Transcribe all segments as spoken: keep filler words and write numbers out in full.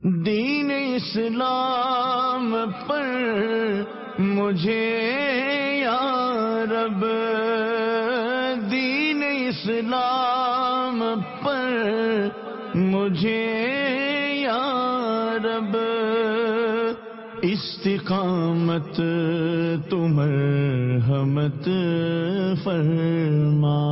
دین اسلام پر مجھے یا رب، دین اسلام پر مجھے یا رب، استقامت تو مرحمت فرما۔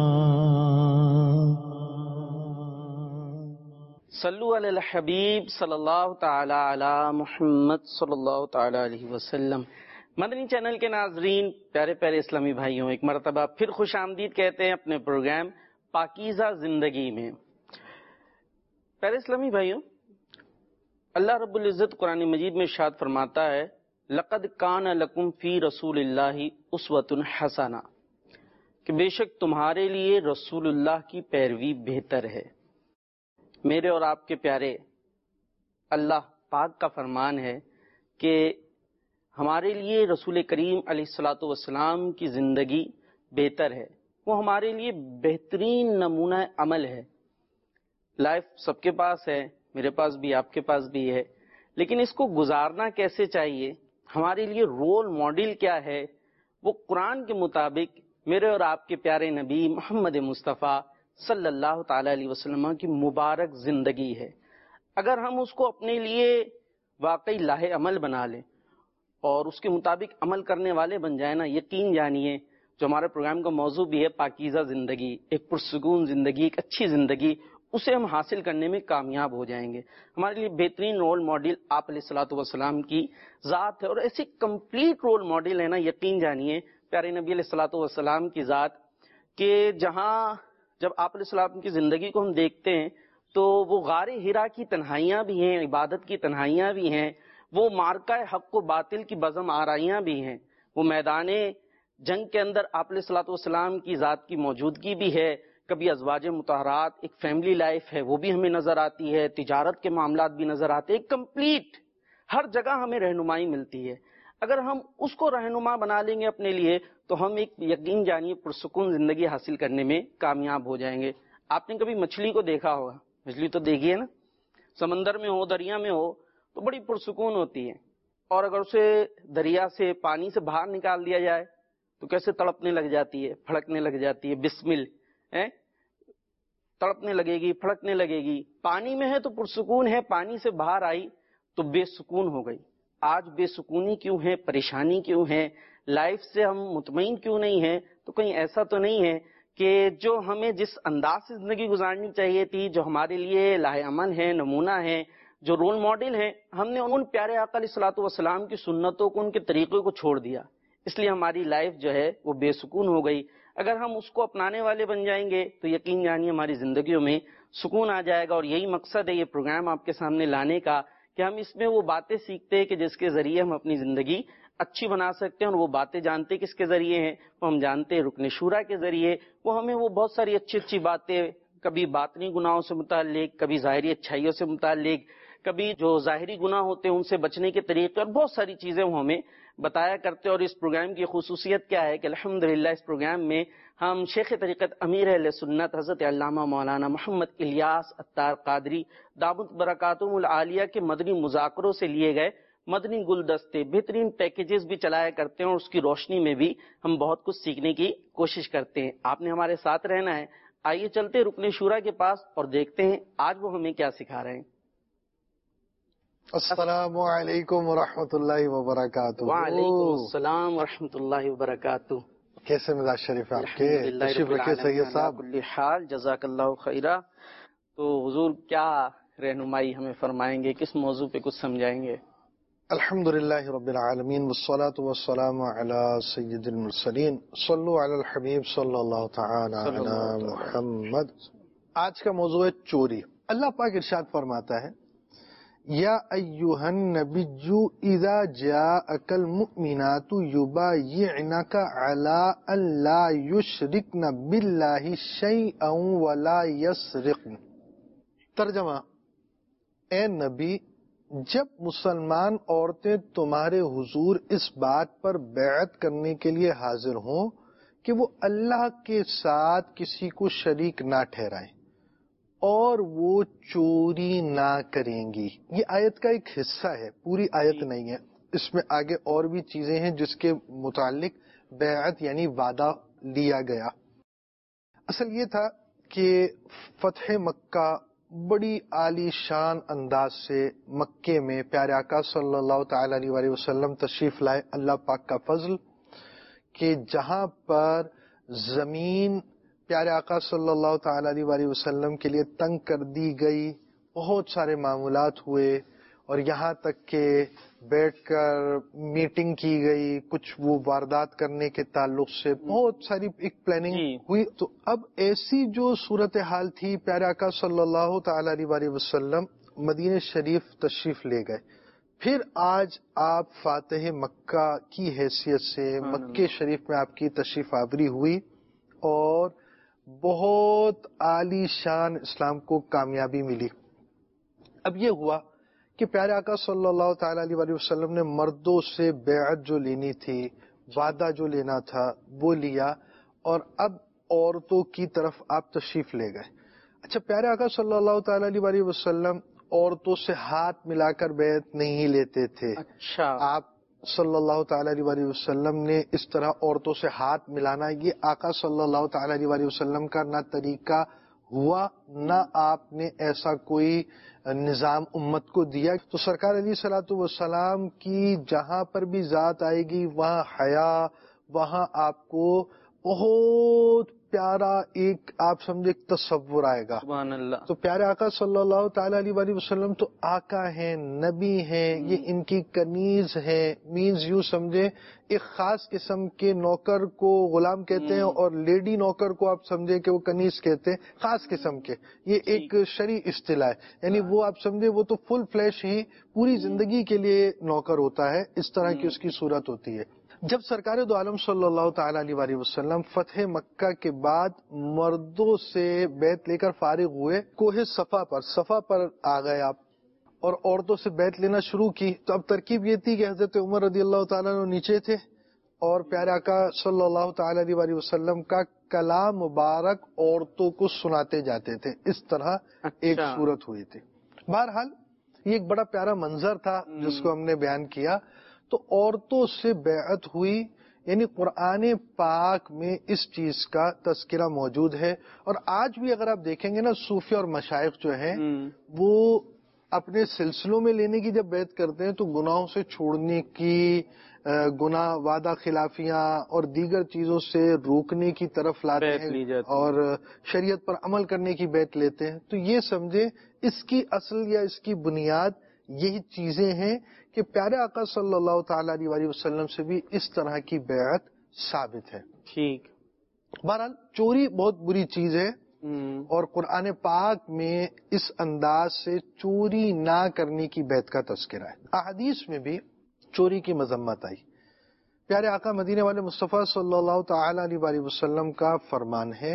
صلو علی الحبیب صلی اللہ تعالی علی محمد صلی اللہ تعالی علیہ وسلم۔ مدنی چینل کے ناظرین، پیارے پیارے اسلامی بھائیوں، ایک مرتبہ پھر خوش آمدید کہتے ہیں اپنے پروگرام پاکیزہ زندگی میں۔ پیارے اسلامی بھائیوں، اللہ رب العزت قرآن مجید میں ارشاد فرماتا ہے، لقد کان لکم فی رسول اللہ اسوۃ حسنہ، کہ بے شک تمہارے لیے رسول اللہ کی پیروی بہتر ہے۔ میرے اور آپ کے پیارے اللہ پاک کا فرمان ہے کہ ہمارے لیے رسول کریم علیہ الصلاۃ والسلام کی زندگی بہتر ہے، وہ ہمارے لیے بہترین نمونہ عمل ہے۔ لائف سب کے پاس ہے، میرے پاس بھی، آپ کے پاس بھی ہے، لیکن اس کو گزارنا کیسے چاہیے، ہمارے لیے رول ماڈل کیا ہے، وہ قرآن کے مطابق میرے اور آپ کے پیارے نبی محمد مصطفیٰ صلی اللہ تعالی علیہ وسلم کی مبارک زندگی ہے۔ اگر ہم اس کو اپنے لیے واقعی لاہ عمل بنا لیں اور اس کے مطابق عمل کرنے والے بن جائیں نا، یقین جانیے جو ہمارے پروگرام کا موضوع بھی ہے پاکیزہ زندگی، ایک پرسکون زندگی، ایک اچھی زندگی، اسے ہم حاصل کرنے میں کامیاب ہو جائیں گے۔ ہمارے لیے بہترین رول ماڈل آپ علیہ الصلوۃ والسلام کی ذات ہے، اور ایسی کمپلیٹ رول ماڈل ہے نا، یقین جانیے پیارے نبی علیہ الصلوۃ والسلام کی ذات، کہ جہاں جب آپ علیہ السلام کی زندگی کو ہم دیکھتے ہیں تو وہ غار حرا کی تنہائیاں بھی ہیں، عبادت کی تنہائیاں بھی ہیں، وہ مارکہ حق و باطل کی بزم آرائیاں بھی ہیں، وہ میدان جنگ کے اندر آپ علیہ الصلوۃ والسلام کی ذات کی موجودگی بھی ہے، کبھی ازواج مطہرات، ایک فیملی لائف ہے وہ بھی ہمیں نظر آتی ہے، تجارت کے معاملات بھی نظر آتے ہیں، کمپلیٹ ہر جگہ ہمیں رہنمائی ملتی ہے۔ اگر ہم اس کو رہنما بنا لیں گے اپنے لیے تو ہم ایک یقین جانیے پرسکون زندگی حاصل کرنے میں کامیاب ہو جائیں گے۔ آپ نے کبھی مچھلی کو دیکھا ہوگا، مچھلی تو دیکھی ہے نا، سمندر میں ہو، دریا میں ہو تو بڑی پرسکون ہوتی ہے، اور اگر اسے دریا سے، پانی سے باہر نکال دیا جائے تو کیسے تڑپنے لگ جاتی ہے، پھڑکنے لگ جاتی ہے، بسمل ہے، تڑپنے لگے گی، پھڑکنے لگے گی۔ پانی میں ہے تو پرسکون ہے، پانی سے باہر آئی تو بے سکون ہو گئی۔ آج بے سکونی کیوں ہے، پریشانی کیوں ہے، لائف سے ہم مطمئن کیوں نہیں ہیں؟ تو کہیں ایسا تو نہیں ہے کہ جو ہمیں جس انداز سے زندگی گزارنی چاہیے تھی، جو ہمارے لیے لاہ عمل ہے، نمونہ ہے، جو رول ماڈل ہیں، ہم نے ان پیارے آقا علیہ الصلوۃ والسلام کی سنتوں کو، ان کے طریقے کو چھوڑ دیا، اس لیے ہماری لائف جو ہے وہ بے سکون ہو گئی۔ اگر ہم اس کو اپنانے والے بن جائیں گے تو یقین جانیے ہماری زندگیوں میں سکون آ جائے گا، اور یہی مقصد ہے یہ پروگرام آپ کے سامنے لانے کا، کہ ہم اس میں وہ باتیں سیکھتے ہیں کہ جس کے ذریعے ہم اپنی زندگی اچھی بنا سکتے ہیں، اور وہ باتیں جانتے کس کے ذریعے ہیں، وہ ہم جانتے ہیں رکن شورا کے ذریعے۔ وہ ہمیں وہ بہت ساری اچھی اچھی باتیں، کبھی باطنی گناہوں سے متعلق، کبھی ظاہری اچھائیوں سے متعلق، کبھی جو ظاہری گناہ ہوتے ہیں ان سے بچنے کے طریقے، اور بہت ساری چیزیں وہ ہمیں بتایا کرتے ہیں۔ اور اس پروگرام کی خصوصیت کیا ہے کہ الحمدللہ اس پروگرام میں ہم شیخ طریقت امیر اہل سنت حضرت علامہ مولانا محمد الیاس عطار قادری دامت برکاتہم العالیہ کے مدنی مذاکروں سے لیے گئے مدنی گلدستے، بہترین پیکیجز بھی چلایا کرتے ہیں، اور اس کی روشنی میں بھی ہم بہت کچھ سیکھنے کی کوشش کرتے ہیں۔ آپ نے ہمارے ساتھ رہنا ہے۔ آئیے چلتے رکن شورا کے پاس اور دیکھتے ہیں آج وہ ہمیں کیا سکھا رہے ہیں۔ السلام علیکم ورحمۃ اللہ وبرکاتہ۔ وعلیکم السلام ورحمۃ اللہ وبرکاتہ۔ کیسے مزاج شریف آپ کے؟ تشریف رکھیے سید صاحب۔ کل حال جزاک اللہ خیرہ۔ تو حضور کیا رہنمائی ہمیں فرمائیں گے، کس موضوع پہ کچھ سمجھائیں گے؟ الحمدللہ رب العالمین والصلاة والسلام علی سید المرسلین، صلو علی الحبیب صلی اللہ تعالی علی محمد۔ آج کا موضوع ہے چوری۔ اللہ پاک ارشاد فرماتا ہے، یا ایہا النبی اذا جاءک المؤمنات یبایعنک علی ان لا یشرکن باللہ شیئا ولا یسرقن۔ ترجمہ، اے نبی، جب مسلمان عورتیں تمہارے حضور اس بات پر بیعت کرنے کے لیے حاضر ہوں کہ وہ اللہ کے ساتھ کسی کو شریک نہ ٹھہرائیں اور وہ چوری نہ کریں گی. یہ آیت کا ایک حصہ ہے، پوری آیت نہیں ہے. اس میں آگے اور بھی چیزیں ہیں جس کے متعلق بیعت یعنی وعدہ لیا گیا. اصل یہ تھا کہ فتح مکہ بڑی عالی شان انداز سے مکے میں پیارے آقا صلی اللہ تعالی علیہ وسلم تشریف لائے. اللہ پاک کا فضل کہ جہاں پر زمین پیارے آقا صلی اللہ تعالی علیہ وسلم کے لیے تنگ کر دی گئی، بہت سارے معاملات ہوئے، اور یہاں تک کہ بیٹھ کر میٹنگ کی گئی کچھ وہ واردات کرنے کے تعلق سے، بہت ساری ایک پلاننگ ہوئی. تو اب ایسی جو صورتحال تھی، پیارے آقا صلی اللہ تعالی علیہ وسلم مدینہ شریف تشریف لے گئے. پھر آج آپ فاتح مکہ کی حیثیت سے مکہ شریف میں آپ کی تشریف آوری ہوئی، اور بہت عالی شان اسلام کو کامیابی ملی. اب یہ ہوا کہ پیارے آقا صلی اللہ تعالی علیہ وسلم نے مردوں سے بیعت جو لینی تھی، وعدہ جو لینا تھا وہ لیا، اور اب عورتوں کی طرف آپ تشریف لے گئے. اچھا، پیارے آقا صلی اللہ تعالی علیہ وسلم عورتوں سے ہاتھ ملا کر بیعت نہیں لیتے تھے. اچھا، آپ صلی اللہ تعالی علیہ وسلم نے اس طرح عورتوں سے ہاتھ ملانا، یہ آقا صلی اللہ تعالی علیہ وسلم کا نہ طریقہ ہوا، نہ آپ نے ایسا کوئی نظام امت کو دیا. تو سرکار علیہ الصلوۃ والسلام کی جہاں پر بھی ذات آئے گی وہاں حیا، وہاں آپ کو بہت پیارا ایک آپ سمجھے تصور آئے گا. سبحان اللہ. تو پیارے آقا صلی اللہ تعالی علیہ وسلم تو آقا ہیں، نبی ہیں، یہ ان کی کنیز ہیں. مینز یوں سمجھے ایک خاص قسم کے نوکر کو غلام کہتے ہیں، اور لیڈی نوکر کو آپ سمجھے کہ وہ کنیز کہتے ہیں، خاص قسم کے. یہ ایک شرعی اصطلاح ہے، یعنی وہ آپ سمجھے وہ تو فل فلیش ہی پوری زندگی کے لیے نوکر ہوتا ہے، اس طرح کی اس کی صورت ہوتی ہے. جب سرکار دو عالم صلی اللہ تعالی علیہ وسلم فتح مکہ کے بعد مردوں سے بیعت لے کر فارغ ہوئے، کوہ صفا پر صفا پر آ گئے آپ، اور عورتوں سے بیعت لینا شروع کی. تو اب ترکیب یہ تھی کہ حضرت عمر رضی اللہ تعالیٰ عنہ نیچے تھے، اور پیارے آقا صلی اللہ تعالی علیہ وسلم کا کلام مبارک عورتوں کو سناتے جاتے تھے. اس طرح ایک صورت ہوئی تھی. بہرحال یہ ایک بڑا پیارا منظر تھا جس کو ہم نے بیان کیا. تو عورتوں سے بیعت ہوئی، یعنی قرآن پاک میں اس چیز کا تذکرہ موجود ہے. اور آج بھی اگر آپ دیکھیں گے نا، صوفیہ اور مشائخ جو ہیں وہ اپنے سلسلوں میں لینے کی جب بیعت کرتے ہیں تو گناہوں سے چھوڑنے کی، گناہ وعدہ خلافیاں اور دیگر چیزوں سے روکنے کی طرف لاتے ہیں، اور شریعت پر عمل کرنے کی بیعت لیتے ہیں. تو یہ سمجھے اس کی اصل یا اس کی بنیاد یہی چیزیں ہیں کہ پیارے آقا صلی اللہ تعالی علیہ وسلم سے بھی اس طرح کی بیعت ثابت ہے. ٹھیک. بہرحال چوری بہت بری چیز ہے، اور قرآن پاک میں اس انداز سے چوری نہ کرنے کی بیعت کا تذکرہ ہے. احادیث میں بھی چوری کی مذمت آئی. پیارے آقا مدینے والے مصطفیٰ صلی اللہ تعالی علیہ وسلم کا فرمان ہے،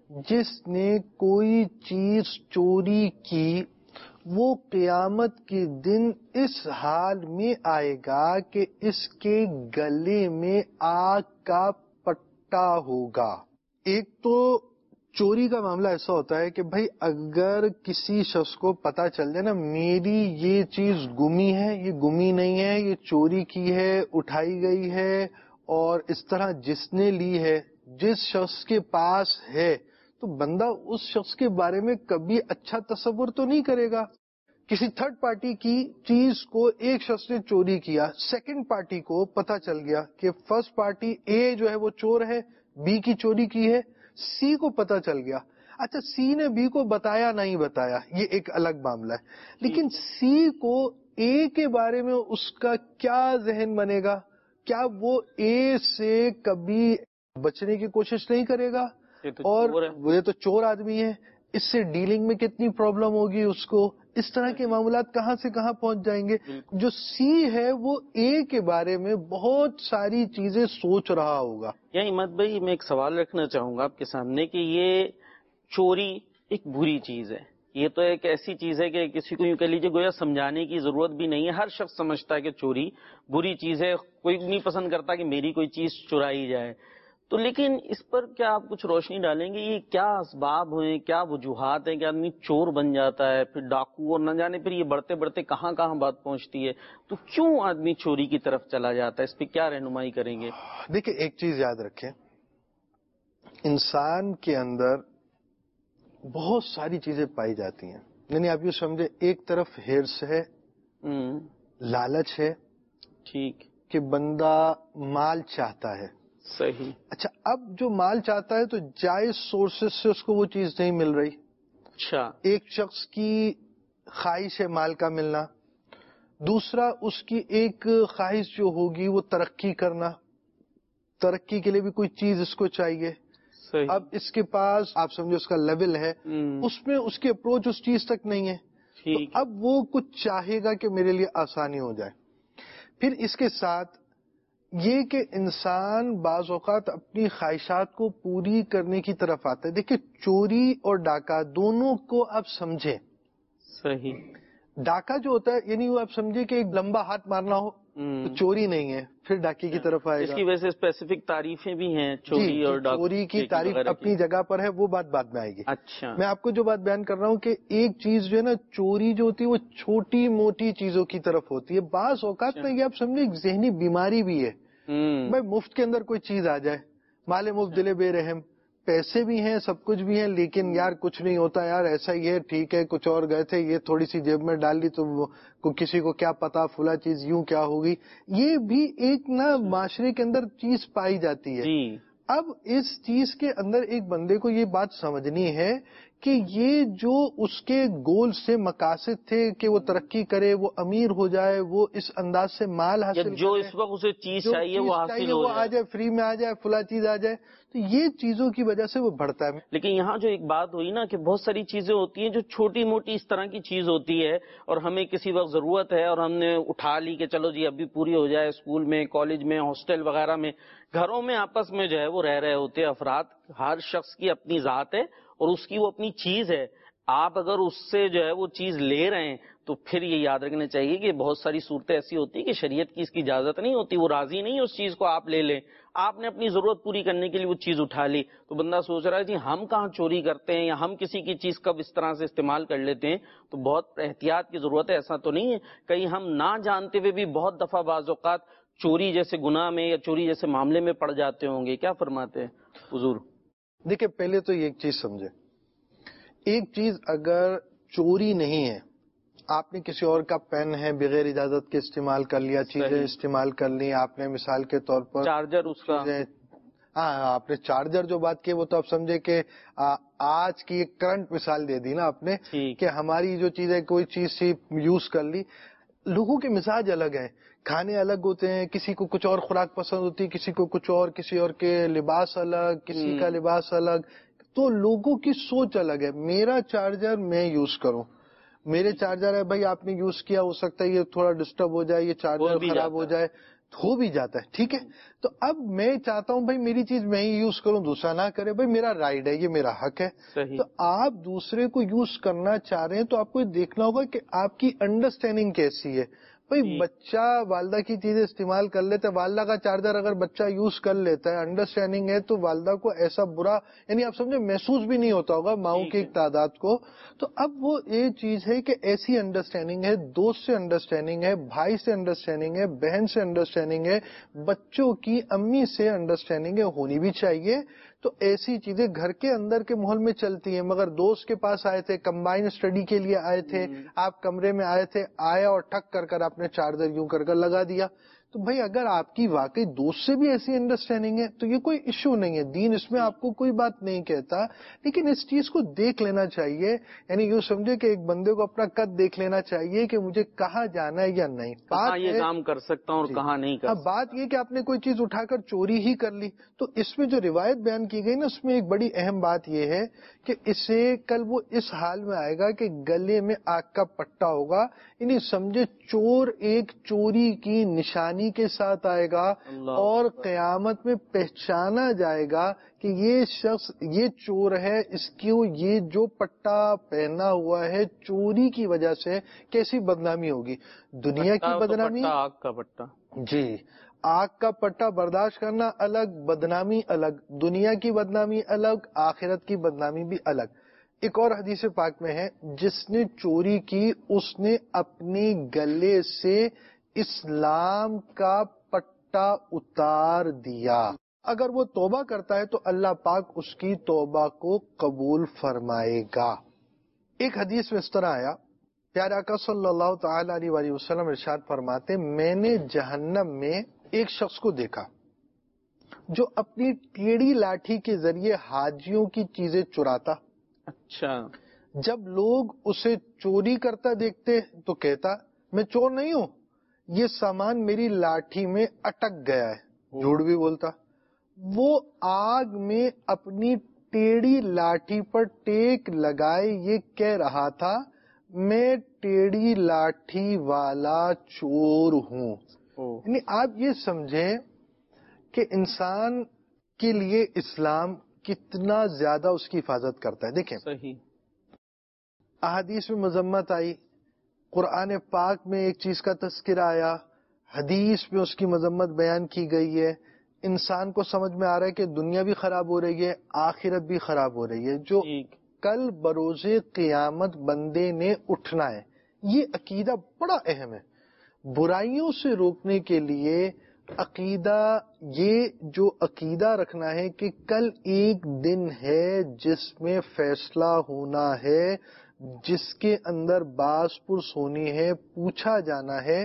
جس نے کوئی چیز چوری کی وہ قیامت کے دن اس حال میں آئے گا کہ اس کے گلے میں آگ کا پٹا ہوگا. ایک تو چوری کا معاملہ ایسا ہوتا ہے کہ بھائی اگر کسی شخص کو پتا چل جائے نا میری یہ چیز گمی ہے، یہ گمی نہیں ہے، یہ چوری کی ہے، اٹھائی گئی ہے، اور اس طرح جس نے لی ہے، جس شخص کے پاس ہے، تو بندہ اس شخص کے بارے میں کبھی اچھا تصور تو نہیں کرے گا. کسی تھرڈ پارٹی کی چیز کو ایک شخص نے چوری کیا، سیکنڈ پارٹی کو پتا چل گیا کہ فرسٹ پارٹی اے جو ہے وہ چور ہے، بی کی چوری کی ہے، سی کو پتا چل گیا. اچھا، سی نے بی کو بتایا نہیں بتایا یہ ایک الگ معاملہ ہے، لیکن سی کو اے کے بارے میں اس کا کیا ذہن بنے گا؟ کیا وہ اے سے کبھی بچنے کی کوشش نہیں کرے گا؟ اور وہ تو چور آدمی ہے، اس سے ڈیلنگ میں کتنی پرابلم ہوگی اس کو. اس طرح کے معاملات کہاں سے کہاں پہنچ جائیں گے. جو سی ہے وہ اے کے بارے میں بہت ساری چیزیں سوچ رہا ہوگا. یعنی احمد بھائی میں ایک سوال رکھنا چاہوں گا آپ کے سامنے کہ یہ چوری ایک بری چیز ہے، یہ تو ایک ایسی چیز ہے کہ کسی کو یوں کہہ لیجیے گویا سمجھانے کی ضرورت بھی نہیں ہے. ہر شخص سمجھتا ہے کہ چوری بری چیز ہے، کوئی نہیں پسند کرتا کہ میری کوئی چیز چرائی جائے. تو لیکن اس پر کیا آپ کچھ روشنی ڈالیں گے؟ یہ کیا اسباب ہیں، کیا وجوہات ہیں کہ آدمی چور بن جاتا ہے، پھر ڈاکو، اور نہ جانے پھر یہ بڑھتے بڑھتے کہاں کہاں بات پہنچتی ہے؟ تو کیوں آدمی چوری کی طرف چلا جاتا ہے؟ اس پہ کیا رہنمائی کریں گے؟ دیکھیں، ایک چیز یاد رکھیں، انسان کے اندر بہت ساری چیزیں پائی جاتی ہیں. یعنی آپ یہ سمجھے، ایک طرف ہرس ہے، ہوں، لالچ ہے ٹھیک، کہ بندہ مال چاہتا ہے. صحیح. اچھا، اب جو مال چاہتا ہے تو جائز سورسز سے اس کو وہ چیز نہیں مل رہی. اچھا، ایک شخص کی خواہش ہے مال کا ملنا، دوسرا اس کی ایک خواہش جو ہوگی وہ ترقی کرنا، ترقی کے لیے بھی کوئی چیز اس کو چاہیے. صحیح. اب اس کے پاس آپ سمجھو اس کا لیول ہے، ہوں، اس میں اس کی اپروچ اس چیز تک نہیں ہے، تو ٹھیک، اب وہ کچھ چاہے گا کہ میرے لیے آسانی ہو جائے. پھر اس کے ساتھ یہ کہ انسان بعض اوقات اپنی خواہشات کو پوری کرنے کی طرف آتا ہے. دیکھیں، چوری اور ڈاکہ دونوں کو آپ سمجھیں. صحیح. ڈاکہ جو ہوتا ہے، یعنی وہ آپ سمجھے کہ ایک لمبا ہاتھ مارنا ہو ہوں، تو چوری نہیں ہے، پھر ڈاکے کی طرف آئے اس گا. کی وجہ سے اسپیسیفک تعریفیں بھی ہیں جی چوری جی، اور ڈاکو چوری کی تعریف وغیرہ اپنی جگہ پر ہے، وہ بات بعد میں آئے گی. اچھا، میں آپ کو جو بات بیان کر رہا ہوں کہ ایک چیز جو ہے نا، چوری جو ہوتی ہے وہ چھوٹی موٹی چیزوں کی طرف ہوتی ہے. بعض اوقات اچھا. میں یہ آپ سمجھے ایک ذہنی بیماری بھی ہے. ہوں، بھائی مفت کے اندر کوئی چیز آ جائے، مال مفت دل بے رحم، پیسے بھی ہیں سب کچھ بھی ہیں، لیکن یار کچھ نہیں ہوتا، یار ایسا ہی ہے، ٹھیک ہے، کچھ اور گئے تھے، یہ تھوڑی سی جیب میں ڈال لی تو وہ کو کسی کو کیا پتا فلا چیز یوں کیا ہوگی. یہ بھی ایک نا معاشرے کے اندر چیز پائی جاتی ہے. جی، اب اس چیز کے اندر ایک بندے کو یہ بات سمجھنی ہے کہ یہ جو اس کے گول سے مقاصد تھے کہ وہ ترقی کرے، وہ امیر ہو جائے، وہ اس انداز سے مال حاصل جو کرے، اس وقت اسے چیز جو چاہیے وہ چیز حاصل چاہیے ہو وہ آ جائے. جائے، فری میں آ جائے، فلا چیز آ جائے، تو یہ چیزوں کی وجہ سے وہ بڑھتا ہے. لیکن یہاں جو ایک بات ہوئی نا کہ بہت ساری چیزیں ہوتی ہیں جو چھوٹی موٹی اس طرح کی چیز ہوتی ہے، اور ہمیں کسی وقت ضرورت ہے اور ہم نے اٹھا لی کہ چلو جی ابھی پوری ہو جائے. اسکول میں، کالج میں، ہاسٹل وغیرہ میں، گھروں میں آپس میں جو ہے وہ رہ رہے ہوتے افراد، ہر شخص کی اپنی ذات ہے اور اس کی وہ اپنی چیز ہے. آپ اگر اس سے جو ہے وہ چیز لے رہے ہیں تو پھر یہ یاد رکھنا چاہیے کہ بہت ساری صورتیں ایسی ہوتی ہیں کہ شریعت کی اس کی اجازت نہیں ہوتی، وہ راضی نہیں ہے اس چیز کو آپ لے لیں. آپ نے اپنی ضرورت پوری کرنے کے لیے وہ چیز اٹھا لی تو بندہ سوچ رہا ہے جی ہم کہاں چوری کرتے ہیں یا ہم کسی کی چیز کب اس طرح سے استعمال کر لیتے ہیں. تو بہت احتیاط کی ضرورت ہے. ایسا تو نہیں ہے کہیں ہم نہ جانتے ہوئے بھی بہت دفعہ بعض اوقات چوری جیسے گناہ میں یا چوری جیسے معاملے میں پڑ جاتے ہوں گے. کیا فرماتے ہیں حضور؟ دیکھیں، پہلے تو یہ ایک چیز سمجھے، ایک چیز اگر چوری نہیں ہے، آپ نے کسی اور کا پین ہے بغیر اجازت کے استعمال کر لیا، چیزیں استعمال کر لی، آپ نے مثال کے طور پر چارجر اس کا، ہاں آپ نے چارجر جو بات کی وہ تو آپ سمجھے کہ آج کی ایک کرنٹ مثال دے دی نا آپ نے کہ ہماری جو چیز ہے کوئی چیز سی یوز کر لی. لوگوں کے مزاج الگ ہیں، کھانے الگ ہوتے ہیں، کسی کو کچھ اور خوراک پسند ہوتی ہے، کسی کو کچھ اور، کسی اور کے لباس الگ، کسی کا لباس الگ، تو لوگوں کی سوچ الگ ہے. میرا چارجر میں یوز کروں، میرے چارجر ہے بھائی، آپ نے یوز کیا، ہو سکتا ہے یہ تھوڑا ڈسٹرب ہو جائے، یہ چارجر خراب ہو جائے، ہو بھی جاتا ہے، ٹھیک ہے. تو اب میں چاہتا ہوں بھائی میری چیز میں ہی یوز کروں، دوسرا نہ کرے، بھائی میرا رائٹ ہے، یہ میرا حق ہے. تو آپ دوسرے کو یوز کرنا چاہ رہے ہیں تو آپ کو دیکھنا ہوگا کہ آپ کی انڈرسٹینڈنگ کیسی ہے. بھائی بچہ والدہ کی چیزیں استعمال کر لیتا ہے، والدہ کا چارجر اگر بچہ یوز کر لیتا ہے، انڈرسٹینڈنگ ہے، تو والدہ کو ایسا برا، یعنی آپ سمجھے محسوس بھی نہیں ہوتا ہوگا ماؤں کی ایک تعداد کو. تو اب وہ یہ چیز ہے کہ ایسی انڈرسٹینڈنگ ہے، دوست سے انڈرسٹینڈنگ ہے، بھائی سے انڈرسٹینڈنگ ہے، بہن سے انڈرسٹینڈنگ ہے، بچوں کی امی سے انڈرسٹینڈنگ ہے، ہونی بھی چاہیے. تو ایسی چیزیں گھر کے اندر کے ماحول میں چلتی ہیں. مگر دوست کے پاس آئے تھے، کمبائن اسٹڈی کے لیے آئے تھے، آپ کمرے میں آئے تھے، آیا اور ٹھک کر کر آپ نے چارجر یوں کر کر لگا دیا. تو بھائی اگر آپ کی واقعی دوست سے بھی ایسی انڈرسٹینڈنگ ہے تو یہ کوئی ایشو نہیں ہے، دین اس میں آپ کو کوئی بات نہیں کہتا. لیکن اس چیز کو دیکھ لینا چاہیے، یعنی یوں سمجھے کہ ایک بندے کو اپنا قد دیکھ لینا چاہیے کہ مجھے کہاں جانا ہے یا نہیں. کہاں یہ کام کر سکتا ہوں اور کہاں نہیں کر سکتا. بات یہ کہ آپ نے کوئی چیز اٹھا کر چوری ہی کر لی، تو اس میں جو روایت بیان کی گئی نا، اس میں ایک بڑی اہم بات یہ ہے کہ اسے کل وہ اس حال میں آئے گا کہ گلے میں آگ کا پٹا ہوگا. یعنی سمجھے چور ایک چوری کی نشانی کے ساتھ آئے گا اور قیامت میں پہچانا جائے گا کہ یہ شخص یہ چور ہے، اس کو یہ جو پٹا پہنا ہوا ہے چوری کی وجہ سے کیسی بدنامی ہوگی. دنیا کی بدنامی، آگ کا پٹا، جی، آگ کا پٹا برداشت کرنا الگ، بدنامی الگ، دنیا کی بدنامی الگ، آخرت کی بدنامی بھی الگ۔ ایک اور حدیث پاک میں ہے، جس نے چوری کی اس نے اپنے گلے سے اسلام کا پٹا اتار دیا۔ اگر وہ توبہ کرتا ہے تو اللہ پاک اس کی توبہ کو قبول فرمائے گا۔ ایک حدیث میں اس طرح آیا، پیارے آقا صلی اللہ تعالی علیہ وآلہ وسلم ارشاد فرماتے، میں نے جہنم میں ایک شخص کو دیکھا جو اپنی ٹیڑھی لاٹھی کے ذریعے حاجیوں کی چیزیں چراتا۔ اچھا۔ جب لوگ اسے چوری کرتا دیکھتے تو کہتا، میں چور نہیں ہوں، یہ سامان میری لاٹھی میں اٹک گیا ہے، جھوٹ بھی بولتا۔ وہ آگ میں اپنی ٹیڑھی لاٹھی پر ٹیک لگائے یہ کہہ رہا تھا، میں ٹیڑھی لاٹھی والا چور ہوں۔ یعنی آپ یہ سمجھیں کہ انسان کے لیے اسلام کتنا زیادہ اس کی حفاظت کرتا ہے۔ دیکھیں، صحیح احادیث میں مذمت آئی، قرآن پاک میں ایک چیز کا تذکرہ آیا، حدیث میں اس کی مذمت بیان کی گئی ہے، انسان کو سمجھ میں آ رہا ہے کہ دنیا بھی خراب ہو رہی ہے، آخرت بھی خراب ہو رہی ہے، جو کل بروز قیامت بندے نے اٹھنا ہے۔ یہ عقیدہ بڑا اہم ہے۔ برائیوں سے روکنے کے لیے عقیدہ، یہ جو عقیدہ رکھنا ہے کہ کل ایک دن ہے جس میں فیصلہ ہونا ہے، جس کے اندر باس پرس ہونی ہے، پوچھا جانا ہے،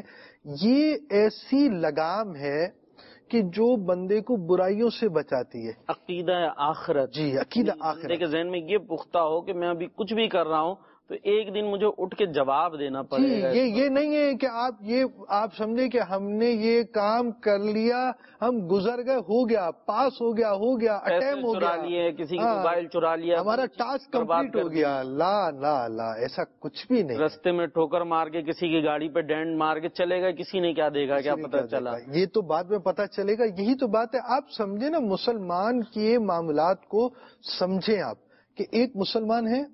یہ ایسی لگام ہے کہ جو بندے کو برائیوں سے بچاتی ہے۔ عقیدہ آخرت، جی عقیدہ آخرت، بندے کے ذہن میں یہ پختہ ہو کہ میں ابھی کچھ بھی کر رہا ہوں تو ایک دن مجھے اٹھ کے جواب دینا پڑے گا۔ یہ یہ نہیں ہے کہ آپ یہ آپ سمجھے کہ ہم نے یہ کام کر لیا، ہم گزر گئے، ہو گیا، پاس ہو گیا، ہو گیا، اٹیم ہو چرا گیا، لیے، کسی کا موبائل چرا لیا، ہمارا ٹاسک کمپلیٹ ہو گیا۔ لا لا لا، ایسا کچھ بھی نہیں۔ رستے میں ٹھوکر مار کے کسی کی گاڑی پہ ڈینٹ مار کے چلے گا، کسی نے کیا دے گا، کیا پتہ چلا؟ یہ تو بعد میں پتہ چلے گا۔ یہی تو بات ہے، آپ سمجھے نا، مسلمان کے معاملات کو سمجھیں آپ، کہ ایک مسلمان ہے،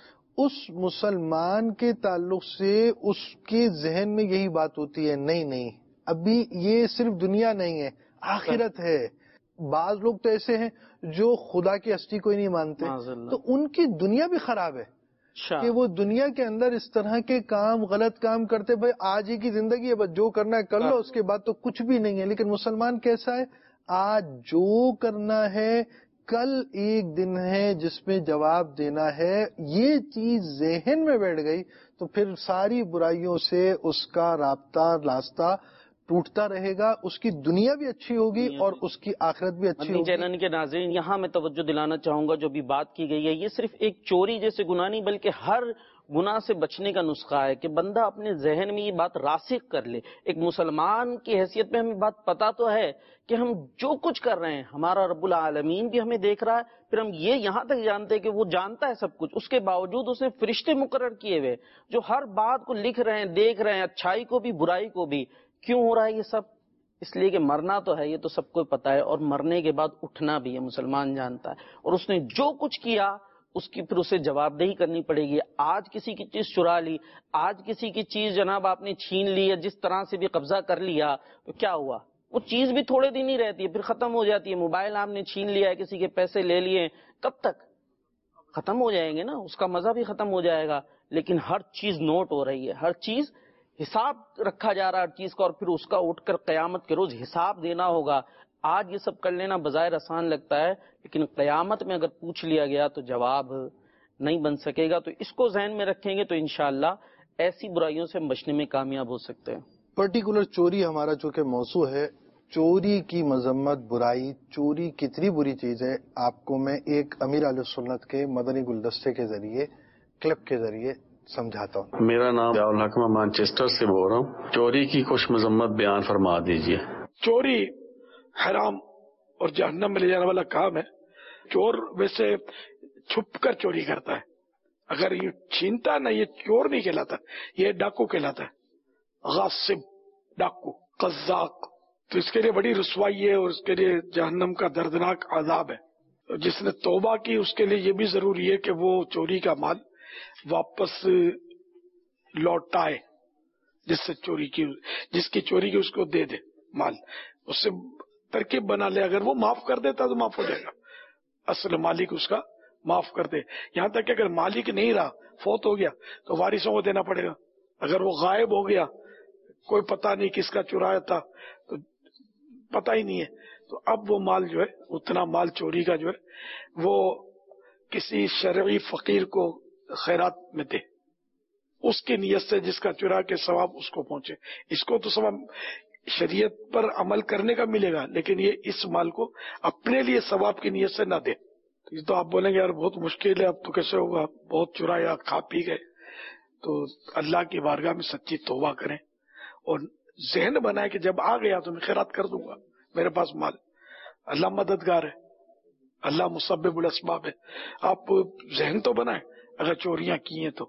اس مسلمان کے تعلق سے اس کے ذہن میں یہی بات ہوتی ہے، نہیں نہیں ابھی یہ صرف دنیا نہیں ہے، آخرت ہے۔ بعض لوگ تو ایسے ہیں جو خدا کی ہستی کو ہی نہیں مانتے، تو ان کی دنیا بھی خراب ہے کہ وہ دنیا کے اندر اس طرح کے کام، غلط کام کرتے۔ بھائی آج ہی کی زندگی ہے، بس جو کرنا ہے کر لو، اس کے بعد تو کچھ بھی نہیں ہے۔ لیکن مسلمان کیسا ہے؟ آج جو کرنا ہے، کل ایک دن ہے جس میں جواب دینا ہے۔ یہ چیز ذہن میں بیٹھ گئی تو پھر ساری برائیوں سے اس کا رابطہ راستہ ٹوٹتا رہے گا، اس کی دنیا بھی اچھی ہوگی اور اس کی آخرت بھی اچھی ہوگی۔ چینل کے ناظرین، یہاں میں توجہ دلانا چاہوں گا، جو بھی بات کی گئی ہے یہ صرف ایک چوری جیسے گناہ نہیں، بلکہ ہر گناہ سے بچنے کا نسخہ ہے کہ بندہ اپنے ذہن میں یہ بات راسخ کر لے۔ ایک مسلمان کی حیثیت میں ہمیں بات پتا تو ہے کہ ہم جو کچھ کر رہے ہیں ہمارا رب العالمین بھی ہمیں دیکھ رہا ہے، پھر ہم یہ یہاں تک جانتے ہیں کہ وہ جانتا ہے سب کچھ، اس کے باوجود اس نے فرشتے مقرر کیے ہوئے جو ہر بات کو لکھ رہے ہیں، دیکھ رہے ہیں، اچھائی کو بھی برائی کو بھی۔ کیوں ہو رہا ہے یہ سب؟ اس لیے کہ مرنا تو ہے، یہ تو سب کو پتا ہے، اور مرنے کے بعد اٹھنا بھی ہے، مسلمان جانتا ہے، اور اس نے جو کچھ کیا اس کی پھر اسے جواب دہی کرنی پڑے گی۔ آج کسی کی چیز چرا لی، آج کسی کی چیز جناب آپ نے چھین لی ہے، جس طرح سے بھی قبضہ کر لیا، تو کیا ہوا؟ وہ چیز بھی تھوڑے دن ہی رہتی ہے، پھر ختم ہو جاتی ہے۔ موبائل آپ نے چھین لیا ہے، کسی کے پیسے لے لیے، کب تک ختم ہو جائیں گے نا، اس کا مزہ بھی ختم ہو جائے گا۔ لیکن ہر چیز نوٹ ہو رہی ہے، ہر چیز حساب رکھا جا رہا ہے ہر چیز کا، اور پھر اس کا اٹھ کر قیامت کے روز حساب دینا ہوگا۔ آج یہ سب کر لینا بظاہر آسان لگتا ہے، لیکن قیامت میں اگر پوچھ لیا گیا تو جواب نہیں بن سکے گا۔ تو اس کو ذہن میں رکھیں گے تو انشاءاللہ ایسی برائیوں سے بچنے میں کامیاب ہو سکتے ہیں۔ پرٹیکولر چوری ہمارا چونکہ موضوع ہے، چوری کی مذمت، برائی، چوری کتنی بری چیز ہے، آپ کو میں ایک امیر اہل سنت کے مدنی گلدستے کے ذریعے، کلپ کے ذریعے سمجھاتا ہوں۔ میرا نام ضیاء الحق، میں مانچسٹر سے بول رہا ہوں۔ چوری کی کچھ مذمت بیان فرما دیجئے۔ چوری حرام اور جہنم میں لے جانے والا کام ہے۔ چور ویسے چھپ کر چوری کرتا ہے، اگر یہ چھینتا نہ، یہ چور نہیں کہلاتا، یہ ڈاکو کہلاتا ہے، غاصب، ڈاکو، قزاق۔ تو اس کے لیے بڑی رسوائی ہے اور اس کے لیے جہنم کا دردناک عذاب ہے۔ جس نے توبہ کی اس کے لیے یہ بھی ضروری ہے کہ وہ چوری کا مال واپس لوٹائے، جس سے چوری کی، جس کی چوری کی اس کو دے دے۔ مال اس سے ترکیب بنا لے، اگر وہ معاف کر دیتا تو معاف ہو جائے گا، اصل مالک اس کا معاف کر دے. یہاں تک کہ اگر مالک نہیں رہا، فوت ہو گیا، تو وارثوں کو دینا پڑے گا. اگر وہ غائب ہو گیا، کوئی پتہ نہیں کس کا چرایا تھا، تو پتہ ہی نہیں ہے، تو اب وہ مال جو ہے، اتنا مال چوری کا جو ہے وہ کسی شرعی فقیر کو خیرات میں دے، اس کی نیت سے جس کا چرا کے ثواب اس کو پہنچے. اس کو تو ثواب شریعت پر عمل کرنے کا ملے گا، لیکن یہ اس مال کو اپنے لیے ثواب کی نیت سے نہ دے. یہ تو آپ بولیں گے یار بہت مشکل ہے، اب تو کیسے ہوگا، بہت چرایا، کھا پی گئے. تو اللہ کی بارگاہ میں سچی توبہ کریں اور ذہن بنائے کہ جب آ گیا تو میں خیرات کر دوں گا، میرے پاس مال، اللہ مددگار ہے، اللہ مسبب الاسباب ہے. آپ ذہن تو بنائیں اگر چوریاں کی ہیں تو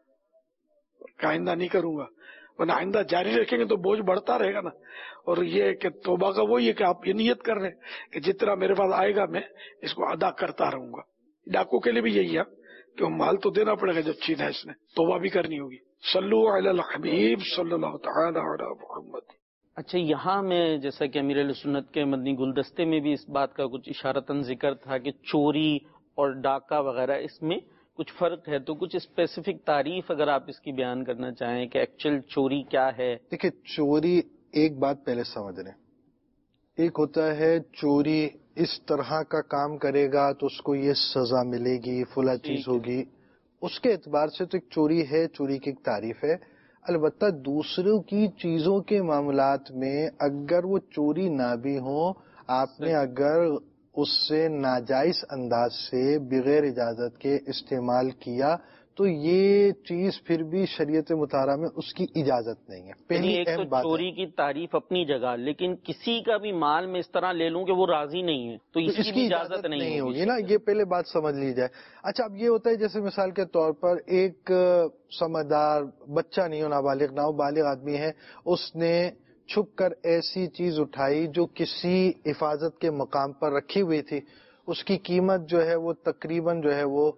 آئندہ نہیں کروں گا، ورنہ آئندہ جاری رکھیں گے تو بوجھ بڑھتا رہے گا نا. اور یہ کہ توبہ کا وہی ہے کہ آپ یہ نیت کر رہے ہیں کہ جتنا میرے پاس آئے گا میں اس کو ادا کرتا رہوں گا. ڈاکو کے لیے بھی یہی ہے کہ وہ مال تو دینا پڑے گا جب چھینا ہے اس نے، توبہ بھی کرنی ہوگی. صلو علی الحبیب صلی اللہ تعالی علی محمد. اچھا، یہاں میں جیسا کہ امیر اہل سنت کے مدنی گلدستے میں بھی اس بات کا کچھ اشارتاً ذکر تھا کہ چوری اور ڈاکہ وغیرہ اس میں کچھ فرق ہے، تو کچھ اسپیسیفک تعریف اگر آپ اس کی بیان کرنا چاہیں کہ ایکچوئل چوری کیا ہے. دیکھیں، چوری ایک بات پہلے سمجھ لیں، ایک ہوتا ہے چوری اس طرح کا کام کرے گا تو اس کو یہ سزا ملے گی، فلاں چیز ہوگی، اس کے اعتبار سے تو ایک چوری ہے، چوری کی ایک تعریف ہے. البتہ دوسروں کی چیزوں کے معاملات میں اگر وہ چوری نہ بھی ہوں، آپ نے اگر اس سے ناجائز انداز سے بغیر اجازت کے استعمال کیا تو یہ چیز پھر بھی شریعت مطالعہ میں اس کی اجازت نہیں ہے. پہلی ایک اہم تو بات چوری کی تعریف اپنی جگہ، لیکن کسی کا بھی مال میں اس طرح لے لوں کہ وہ راضی نہیں ہے تو اس کی اجازت نہیں ہوگی نا. یہ پہلے بات سمجھ لی جائے. اچھا، اب یہ ہوتا ہے جیسے مثال کے طور پر ایک سمجھدار بچہ نہیں ہو، نابالغ نہ ہو، بالغ آدمی ہے، اس نے چھپ کر ایسی چیز اٹھائی جو کسی حفاظت کے مقام پر رکھی ہوئی تھی، اس کی قیمت جو ہے وہ تقریباً جو ہے وہ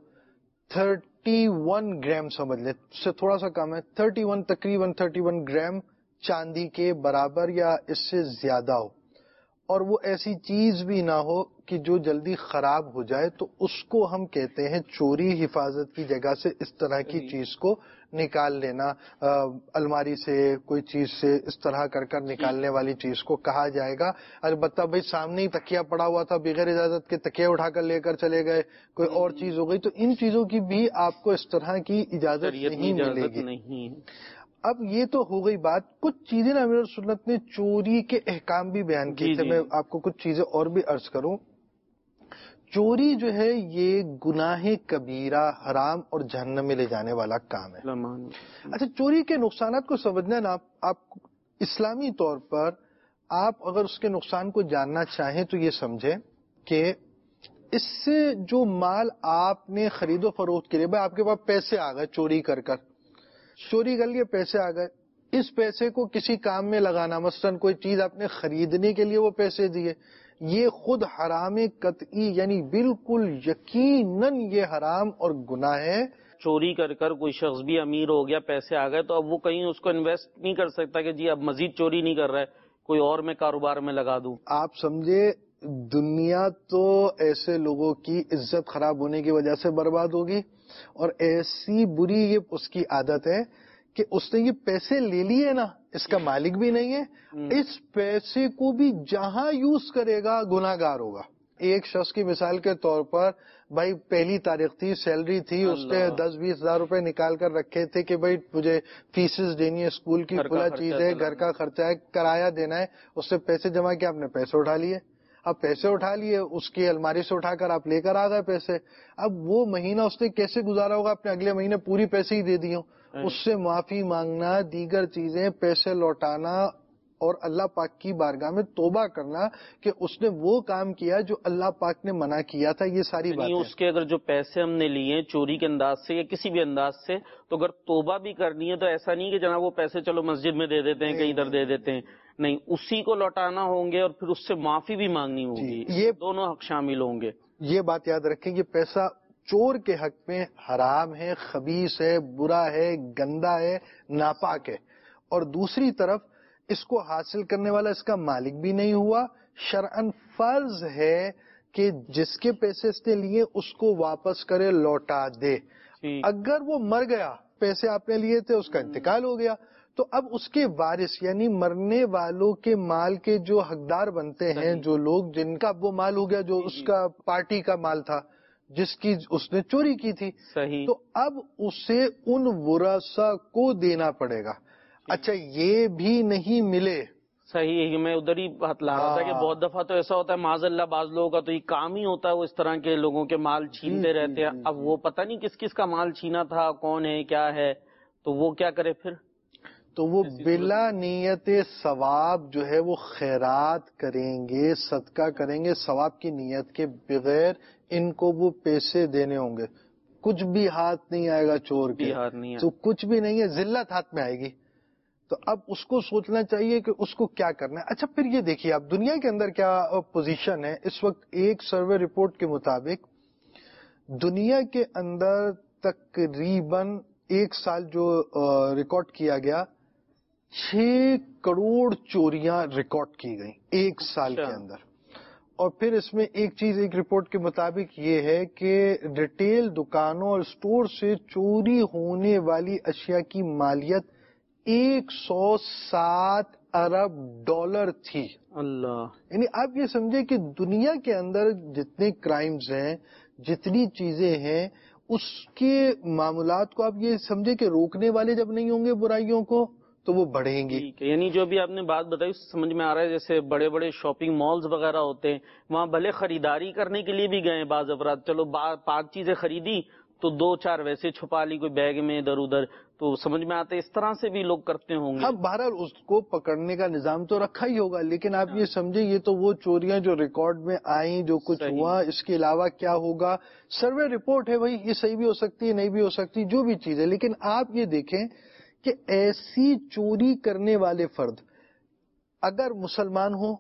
تھرٹی ون گرام سمجھ لیں، اس سے تھوڑا سا کم ہے، تھرٹی ون تقریباً تھرٹی ون گرام چاندی کے برابر یا اس سے زیادہ ہو، اور وہ ایسی چیز بھی نہ ہو کہ جو جلدی خراب ہو جائے، تو اس کو ہم کہتے ہیں چوری. حفاظت کی جگہ سے اس طرح کی چیز کو نکال لینا، الماری سے کوئی چیز سے اس طرح کر کر نکالنے والی چیز کو کہا جائے گا. البتہ بھائی سامنے ہی تکیہ پڑا ہوا تھا، بغیر اجازت کے تکیہ اٹھا کر لے کر چلے گئے، کوئی اور چیز ہو گئی، تو ان چیزوں کی بھی آپ کو اس طرح کی اجازت نہیں ملے گی. اب یہ تو ہو گئی بات. کچھ چیزیں نا امیر سنت نے چوری کے احکام بھی بیان کیے تھے، میں آپ کو کچھ چیزیں اور بھی عرض کروں. چوری جو ہے یہ گناہ کبیرہ، حرام اور جہنم میں لے جانے والا کام ہے. اچھا، چوری کے نقصانات کو سمجھنا نا، آپ اسلامی طور پر آپ اگر اس کے نقصان کو جاننا چاہیں تو یہ سمجھیں کہ اس سے جو مال آپ نے خرید و فروخت کے لیے، بھائی آپ کے پاس پیسے آ گئے چوری کر کر چوری کر لیے پیسے آ گئے، اس پیسے کو کسی کام میں لگانا، مثلا کوئی چیز آپ نے خریدنے کے لیے وہ پیسے دیے، یہ خود حرام قطعی، یعنی بالکل یقیناً یہ حرام اور گناہ ہے. چوری کر کر کوئی شخص بھی امیر ہو گیا، پیسے آ گئے، تو اب وہ کہیں اس کو انویسٹ نہیں کر سکتا کہ جی اب مزید چوری نہیں کر رہا ہے، کوئی اور میں کاروبار میں لگا دوں. آپ سمجھے، دنیا تو ایسے لوگوں کی عزت خراب ہونے کی وجہ سے برباد ہوگی، اور ایسی بری یہ اس کی عادت ہے کہ اس نے یہ پیسے لے لیے نا، اس کا مالک بھی نہیں ہے، اس پیسے کو بھی جہاں یوز کرے گا گناہ گار ہوگا. ایک شخص کی مثال کے طور پر، بھائی پہلی تاریخ تھی، سیلری تھی، اس نے دس بیس ہزار روپے نکال کر رکھے تھے کہ بھائی مجھے فیسز دینی ہے، اسکول کی کھلا چیز ہے، گھر کا خرچہ ہے، کرایہ دینا ہے، اس سے پیسے جمع کیا، آپ نے پیسے اٹھا لیے. اب پیسے اٹھا لیے، اس کی الماری سے اٹھا کر آپ لے کر آ گئے پیسے. اب وہ مہینہ اس نے کیسے گزارا ہوگا، اپنے اگلے مہینے پوری پیسے ہی دے دی ہوں. اس سے معافی مانگنا، دیگر چیزیں، پیسے لوٹانا اور اللہ پاک کی بارگاہ میں توبہ کرنا کہ اس نے وہ کام کیا جو اللہ پاک نے منع کیا تھا، یہ ساری باتیں. اس کے اگر جو پیسے ہم نے لیے چوری کے انداز سے یا کسی بھی انداز سے، تو اگر توبہ بھی کرنی ہے تو ایسا نہیں کہ جناب وہ پیسے چلو مسجد میں دے دیتے ہیں، کہیں ادھر دے دیتے ہیں، نہیں، اسی کو لوٹانا ہوں گے اور پھر اس سے معافی بھی مانگنی ہوگی. یہ دونوں حق شامل ہوں گے. یہ بات یاد رکھیں، یہ پیسہ چور کے حق میں حرام ہے، خبیث ہے، برا ہے، گندا ہے، ناپاک ہے. اور دوسری طرف اس کو حاصل کرنے والا اس کا مالک بھی نہیں ہوا. شرعن فرض ہے کہ جس کے پیسے اس نے لیے اس کو واپس کرے، لوٹا دے. اگر وہ مر گیا، پیسے آپ نے لیے تھے، اس کا انتقال ہو گیا، تو اب اس کے وارث یعنی مرنے والوں کے مال کے جو حقدار بنتے ہیں، جو لوگ جن کا وہ مال ہو گیا جو اس کا پارٹی کا مال تھا جس کی اس نے چوری کی تھی، تو اب اسے ان ورثاء کو دینا پڑے گا. اچھا یہ بھی نہیں ملے. صحیح ہے، میں ادھر ہی بات لا رہا تھا کہ بہت دفعہ تو ایسا ہوتا ہے معاذ اللہ بعض لوگوں کا تو یہ کام ہی ہوتا ہے، وہ اس طرح کے لوگوں کے مال چھینتے رہتے ہیں. اب وہ پتہ نہیں کس کس کا مال چھینا تھا، کون ہے کیا ہے، تو وہ کیا کرے پھر؟ تو وہ بلا نیت ثواب جو ہے وہ خیرات کریں گے، صدقہ کریں گے ثواب کی نیت کے بغیر. ان کو وہ پیسے دینے ہوں گے، کچھ بھی ہاتھ نہیں آئے گا چور کے، تو کچھ بھی نہیں ہے، ذلت ہاتھ میں آئے گی. تو اب اس کو سوچنا چاہیے کہ اس کو کیا کرنا ہے. اچھا پھر یہ دیکھیے اب دنیا کے اندر کیا پوزیشن ہے اس وقت. ایک سروے رپورٹ کے مطابق دنیا کے اندر تقریباً ایک سال جو ریکارڈ کیا گیا، چھ کروڑ چوریاں ریکارڈ کی گئیں ایک سال کے اندر. اور پھر اس میں ایک چیز ایک رپورٹ کے مطابق یہ ہے کہ ریٹیل دکانوں اور اسٹور سے چوری ہونے والی اشیاء کی مالیت ایک سو سات ارب ڈالر تھی. اللہ، یعنی آپ یہ سمجھے کہ دنیا کے اندر جتنے کرائمز ہیں، جتنی چیزیں ہیں، اس کے معاملات کو آپ یہ سمجھے کہ روکنے والے جب نہیں ہوں گے برائیوں کو تو وہ بڑھیں گی. یعنی جو بھی آپ نے بات بتائی اس سے سمجھ میں آ رہا ہے جیسے بڑے بڑے شاپنگ مالز وغیرہ ہوتے ہیں، وہاں بھلے خریداری کرنے کے لیے بھی گئے بعض افراد، چلو پانچ چیزیں خریدی تو دو چار ویسے چھپا لی کوئی بیگ میں ادھر ادھر، تو سمجھ میں آتے اس طرح سے بھی لوگ کرتے ہوں گے. ہاں بہرحال اس کو پکڑنے کا نظام تو رکھا ہی ہوگا، لیکن آپ یہ سمجھے یہ تو وہ چوریاں جو ریکارڈ میں آئیں، جو کچھ ہوا، اس کے علاوہ کیا ہوگا. سروے رپورٹ ہے بھائی، یہ صحیح بھی ہو سکتی ہے نہیں بھی ہو سکتی، جو بھی چیز ہے. لیکن آپ یہ دیکھیں کہ ایسی چوری کرنے والے فرد اگر مسلمان ہو،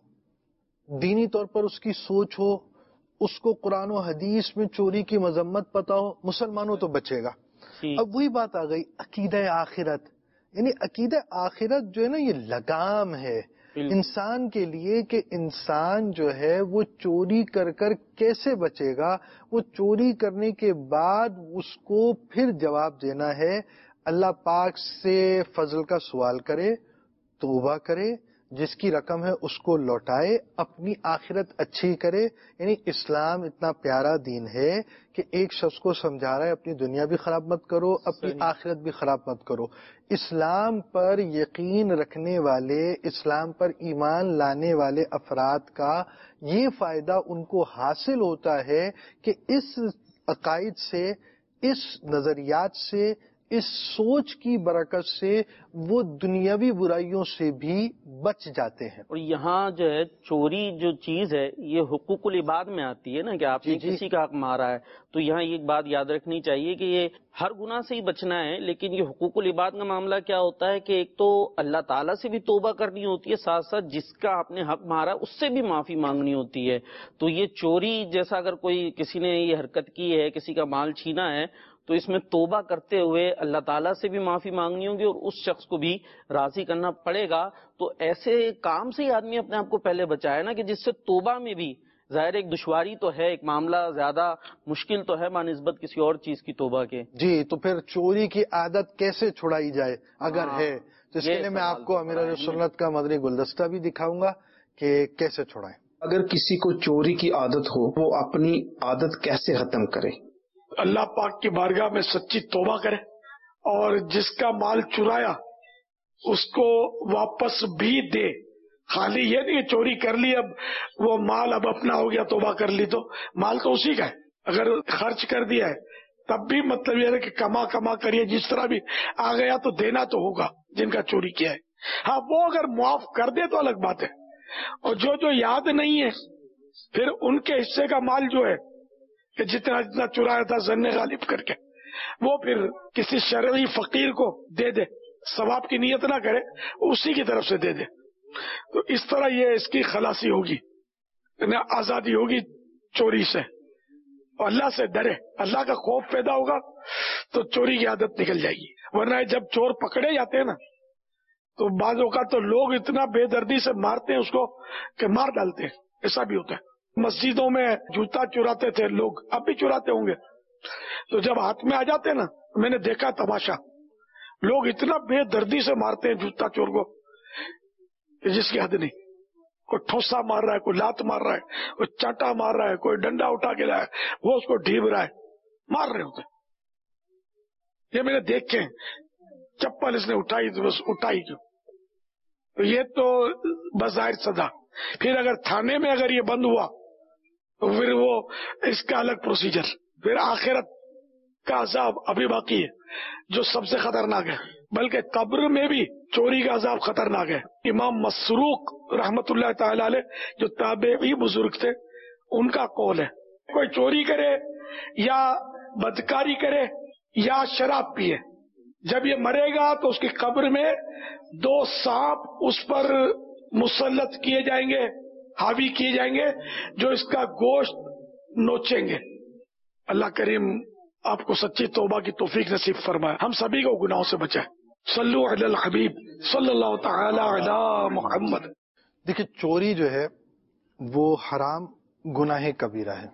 دینی طور پر اس کی سوچ ہو، اس کو قرآن و حدیث میں چوری کی مذمت پتہ ہو، مسلمانوں تو بچے گا. اب وہی بات آ گئی عقیدہ آخرت. یعنی عقیدہ آخرت جو ہے نا یہ لگام ہے انسان کے لیے کہ انسان جو ہے وہ چوری کر کر کیسے بچے گا. وہ چوری کرنے کے بعد اس کو پھر جواب دینا ہے، اللہ پاک سے فضل کا سوال کرے، توبہ کرے، جس کی رقم ہے اس کو لوٹائے، اپنی آخرت اچھی کرے. یعنی اسلام اتنا پیارا دین ہے کہ ایک شخص کو سمجھا رہا ہے اپنی دنیا بھی خراب مت کرو، اپنی آخرت بھی خراب مت کرو. اسلام پر یقین رکھنے والے، اسلام پر ایمان لانے والے افراد کا یہ فائدہ ان کو حاصل ہوتا ہے کہ اس عقائد سے، اس نظریات سے، اس سوچ کی برکت سے وہ دنیاوی برائیوں سے بھی بچ جاتے ہیں. اور یہاں جو ہے چوری جو چیز ہے یہ حقوق العباد میں آتی ہے نا، کہ آپ نے جی جی. کسی کا حق مارا ہے تو یہاں یہ بات یاد رکھنی چاہیے کہ یہ ہر گناہ سے ہی بچنا ہے. لیکن یہ حقوق العباد کا معاملہ کیا ہوتا ہے کہ ایک تو اللہ تعالیٰ سے بھی توبہ کرنی ہوتی ہے، ساتھ ساتھ جس کا آپ نے حق مارا اس سے بھی معافی مانگنی ہوتی ہے. تو یہ چوری جیسا اگر کوئی کسی نے یہ حرکت کی ہے، کسی کا مال چھینا ہے، تو اس میں توبہ کرتے ہوئے اللہ تعالیٰ سے بھی معافی مانگنی ہوگی اور اس شخص کو بھی راضی کرنا پڑے گا. تو ایسے کام سے ہی آدمی اپنے آپ کو پہلے بچائے نا، کہ جس سے توبہ میں بھی ظاہر ایک دشواری تو ہے، ایک معاملہ زیادہ مشکل تو ہے بنسبت کسی اور چیز کی توبہ کے. جی تو پھر چوری کی عادت کیسے چھڑائی جائے اگر ہے تو اس کے لیے میں آپ کو امیر سنت کا مدنی گلدستہ بھی دکھاؤں گا کہ کیسے چھڑائیں. اگر کسی کو چوری کی عادت ہو وہ اپنی عادت کیسے ختم کرے؟ اللہ پاک کی بارگاہ میں سچی توبہ کرے اور جس کا مال چرایا اس کو واپس بھی دے. خالی یہ نہیں چوری کر لی اب وہ مال اب اپنا ہو گیا، توبہ کر لی تو مال تو اسی کا ہے. اگر خرچ کر دیا ہے تب بھی مطلب یہ ہے کہ کما کما کریے، جس طرح بھی آ گیا تو دینا تو ہوگا جن کا چوری کیا ہے. ہاں وہ اگر معاف کر دے تو الگ بات ہے، اور جو جو یاد نہیں ہے پھر ان کے حصے کا مال جو ہے کہ جتنا جتنا چرایا تھا ظن غالب کر کے وہ پھر کسی شرعی فقیر کو دے دے، ثواب کی نیت نہ کرے، اسی کی طرف سے دے دے. تو اس طرح یہ اس کی خلاصی ہوگی، آزادی ہوگی چوری سے. اور اللہ سے ڈرے، اللہ کا خوف پیدا ہوگا تو چوری کی عادت نکل جائے گی. ورنہ جب چور پکڑے جاتے ہیں نا تو بعض اوقات تو لوگ اتنا بے دردی سے مارتے ہیں اس کو کہ مار ڈالتے ہیں، ایسا بھی ہوتا ہے۔ مسجدوں میں جوتا چراتے تھے لوگ، اب بھی چراتے ہوں گے، تو جب ہاتھ میں آ جاتے نا، میں نے دیکھا تماشا، لوگ اتنا بے دردی سے مارتے ہیں جوتا چور کو کہ جس کی حد نہیں۔ کوئی ٹھوسا مار رہا ہے، کوئی لات مار رہا ہے، کوئی چانٹا مار رہا ہے، کوئی ڈنڈا اٹھا کے لایا ہے، وہ اس کو ڈھیب رہا ہے، مار رہے ہوتے۔ یہ میں نے دیکھے، چپل اس نے اٹھائی تو بس اٹھائی کیوں؟ تو یہ تو بظاہر سزا۔ پھر اگر تھانے میں اگر یہ بند ہوا تو پھر وہ اس کا الگ پروسیجر۔ پھر آخرت کا عذاب ابھی باقی ہے جو سب سے خطرناک ہے، بلکہ قبر میں بھی چوری کا عذاب خطرناک ہے۔ امام مسروق رحمت اللہ تعالی علیہ جو تابعی بزرگ تھے، ان کا قول ہے کوئی چوری کرے یا بدکاری کرے یا شراب پیے، جب یہ مرے گا تو اس کی قبر میں دو سانپ اس پر مسلط کیے جائیں گے، حاوی کیے جائیں گے، جو اس کا گوشت نوچیں گے۔ اللہ کریم آپ کو سچی توبہ کی توفیق نصیب فرمائے، ہم سبھی کو گناہوں سے بچائے۔ صلو علی الحبیب صلی اللہ تعالی علی محمد۔ دیکھیے، چوری جو ہے وہ حرام گناہ کبیرہ ہے۔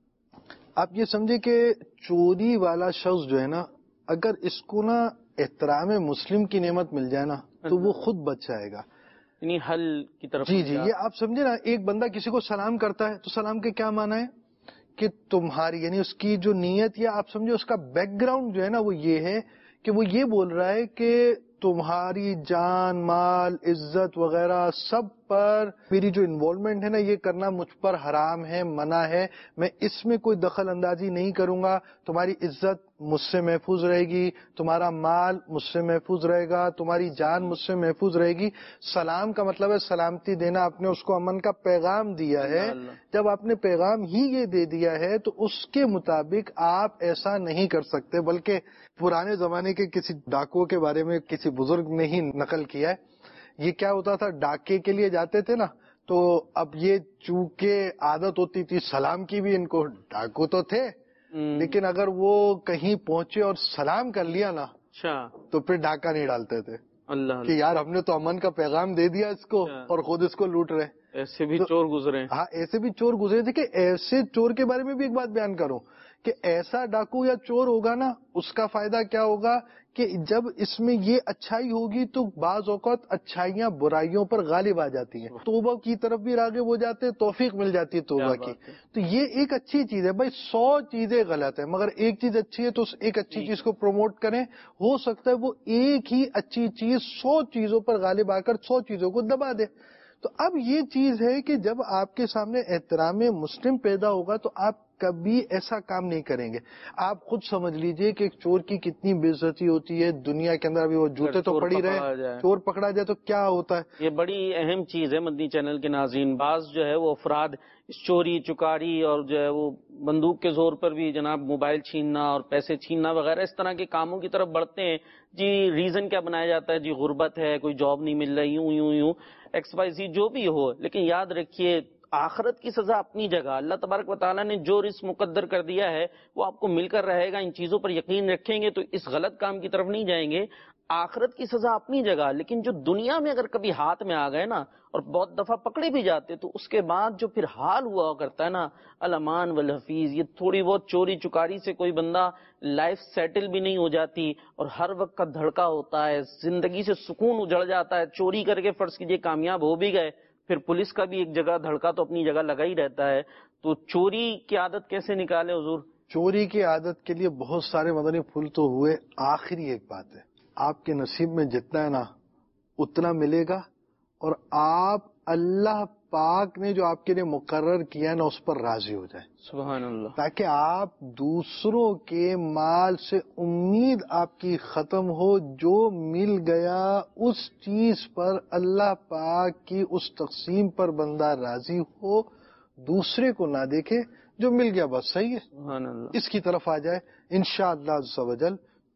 آپ یہ سمجھے کہ چوری والا شخص جو ہے نا، اگر اس کو نا احترام مسلم کی نعمت مل جائے نا تو وہ خود بچ جائے گا، یعنی حل کی طرف۔ جی جی یہ آپ سمجھے نا، ایک بندہ کسی کو سلام کرتا ہے تو سلام کے کیا معنی ہے کہ تمہاری، یعنی اس کی جو نیت یا آپ سمجھے اس کا بیک گراؤنڈ جو ہے نا وہ یہ ہے کہ وہ یہ بول رہا ہے کہ تمہاری جان مال عزت وغیرہ سب پر میری جو انوالومنٹ ہے نا یہ کرنا مجھ پر حرام ہے، منع ہے، میں اس میں کوئی دخل اندازی نہیں کروں گا، تمہاری عزت مجھ سے محفوظ رہے گی، تمہارا مال مجھ سے محفوظ رہے گا، تمہاری جان مجھ سے محفوظ رہے گی۔ سلام کا مطلب ہے سلامتی دینا، آپ نے اس کو امن کا پیغام دیا ہے۔ جب آپ نے پیغام ہی یہ دے دیا ہے تو اس کے مطابق آپ ایسا نہیں کر سکتے، بلکہ پرانے زمانے کے کسی ڈاکو کے بارے میں کسی بزرگ نے ہی نقل کیا ہے۔ یہ کیا ہوتا تھا، ڈاکے کے لیے جاتے تھے نا، تو اب یہ چونکہ عادت ہوتی تھی سلام کی بھی، ان کو ڈاکو تو تھے لیکن اگر وہ کہیں پہنچے اور سلام کر لیا نا تو پھر ڈاکہ نہیں ڈالتے تھے اللہ کہ یار ہم نے تو امن کا پیغام دے دیا اس کو اور خود اس کو لوٹ رہے۔ ایسے بھی چور گزرے، ہاں ایسے بھی چور گزرے تھے۔ کہ ایسے چور کے بارے میں بھی ایک بات بیان کروں کہ ایسا ڈاکو یا چور ہوگا نا، اس کا فائدہ کیا ہوگا کہ جب اس میں یہ اچھائی ہوگی تو بعض اوقات اچھائیاں برائیوں پر غالب آ جاتی ہیں، توبہ کی طرف بھی راغب ہو جاتے ہیں، توفیق مل جاتی ہے توبہ کی۔ تو یہ ایک اچھی چیز ہے بھائی، سو چیزیں غلط ہیں مگر ایک چیز اچھی ہے تو اس ایک اچھی چیز کو پروموٹ کریں، ہو سکتا ہے وہ ایک ہی اچھی چیز سو چیزوں پر غالب آ کر سو چیزوں کو دبا دے۔ تو اب یہ چیز ہے کہ جب آپ کے سامنے احترام مسلم پیدا ہوگا تو آپ کبھی ایسا کام نہیں کریں گے۔ آپ خود سمجھ لیجئے کہ ایک چور کی کتنی بے عزتی ہوتی ہے دنیا کے اندر، ابھی وہ جوتے تو پڑی رہے، چور پکڑا جائے تو کیا ہوتا ہے۔ یہ بڑی اہم چیز ہے مدنی چینل کے ناظرین۔ بعض جو ہے وہ افراد اس چوری چکاری اور جو ہے وہ بندوق کے زور پر بھی جناب موبائل چھیننا اور پیسے چھیننا وغیرہ اس طرح کے کاموں کی طرف بڑھتے ہیں۔ جی ریزن کیا بنایا جاتا ہے، جی غربت ہے، کوئی جاب نہیں مل رہی، یوں یوں یوں ایکس وائی زی جو بھی ہو، لیکن یاد رکھیے آخرت کی سزا اپنی جگہ، اللہ تبارک و تعالیٰ نے جو رزق مقدر کر دیا ہے وہ آپ کو مل کر رہے گا۔ ان چیزوں پر یقین رکھیں گے تو اس غلط کام کی طرف نہیں جائیں گے۔ آخرت کی سزا اپنی جگہ، لیکن جو دنیا میں اگر کبھی ہاتھ میں آ گئے نا اور بہت دفعہ پکڑے بھی جاتے تو اس کے بعد جو پھر حال ہوا کرتا ہے نا، الامان والحفیظ، یہ تھوڑی بہت چوری چکاری سے کوئی بندہ لائف سیٹل بھی نہیں ہو جاتی اور ہر وقت کا دھڑکا ہوتا ہے، زندگی سے سکون اجڑ جاتا ہے۔ چوری کر کے فرض کیجئے کامیاب ہو بھی گئے، پھر پولیس کا بھی ایک جگہ دھڑکا تو اپنی جگہ لگا ہی رہتا ہے۔ تو چوری کی عادت کیسے نکالے حضور؟ چوری کی عادت کے لیے بہت سارے مدنی پھول تو ہوئے، آخری ایک بات ہے، آپ کے نصیب میں جتنا ہے نا اتنا ملے گا، اور آپ اللہ پاک نے جو آپ کے لیے مقرر کیا ہے نا اس پر راضی ہو جائیں، سبحان اللہ، تاکہ آپ دوسروں کے مال سے امید آپ کی ختم ہو، جو مل گیا اس چیز پر اللہ پاک کی اس تقسیم پر بندہ راضی ہو، دوسرے کو نہ دیکھے، جو مل گیا بس صحیح ہے، سبحان اللہ، اس کی طرف آ جائے انشاءاللہ عز و جل،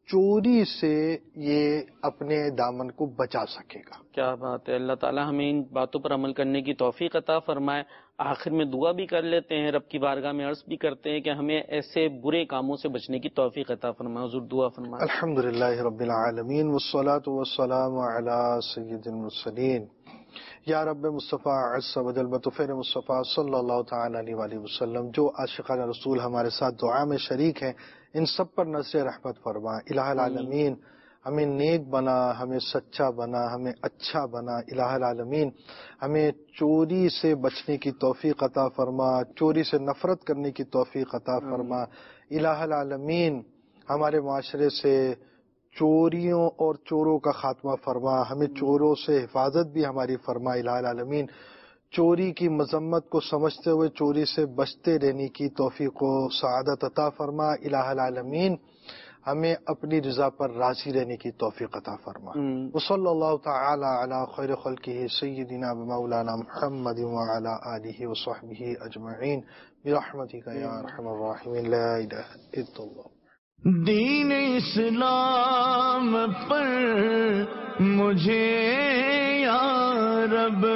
چوری سے یہ اپنے دامن کو بچا سکے گا. کیا بات ہے. اللہ تعالی ہمیں ان باتوں پر عمل کرنے کی توفیق عطا فرمائے. آخر میں دعا بھی کر لیتے ہیں, رب کی بارگاہ میں عرض بھی کرتے ہیں کہ ہمیں ایسے برے کاموں سے بچنے کی توفیق عطا فرمائے. حضور دعا فرمائے. الحمدللہ رب العالمین والصلاة والسلام علی سید المرسلین. یا رب مصطفیٰ عز و جل بطفیر مصطفیٰ صلی اللہ تعالی علیہ وآلہ وسلم, جو عاشقان رسول ہمارے ساتھ دعا میں شریک ہیں, ان سب پر نظر رحمت فرما. الہ العالمین ہمیں نیک بنا, ہمیں سچا بنا, ہمیں اچھا بنا. الہ العالمین ہمیں چوری سے بچنے کی توفیق عطا فرما, چوری سے نفرت کرنے کی توفیق عطا فرما. الہ العالمین ہمارے معاشرے سے چوریوں اور چوروں کا خاتمہ فرما, ہمیں چوروں سے حفاظت بھی ہماری فرما. الہ العالمین چوری کی مذمت کو سمجھتے ہوئے چوری سے بچتے رہنے کی توفیق و سعادت عطا فرما. الہ العالمین ہمیں اپنی رضا پر راضی رہنے کی توفیق عطا فرما. وصلی اللہ تعالی علی خیر خلقہ سیدنا مولانا محمد وعلی آلہ وصحبہ اجمعین برحمتک یا ارحم الراحمین. لا الہ الا اللہ. دین اسلام پر مجھے یا رب,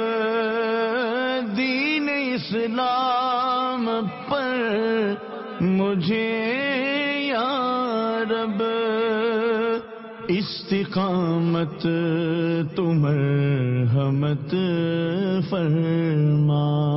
دین اسلام پر مجھے یا رب, استقامت تو مرحمت فرما.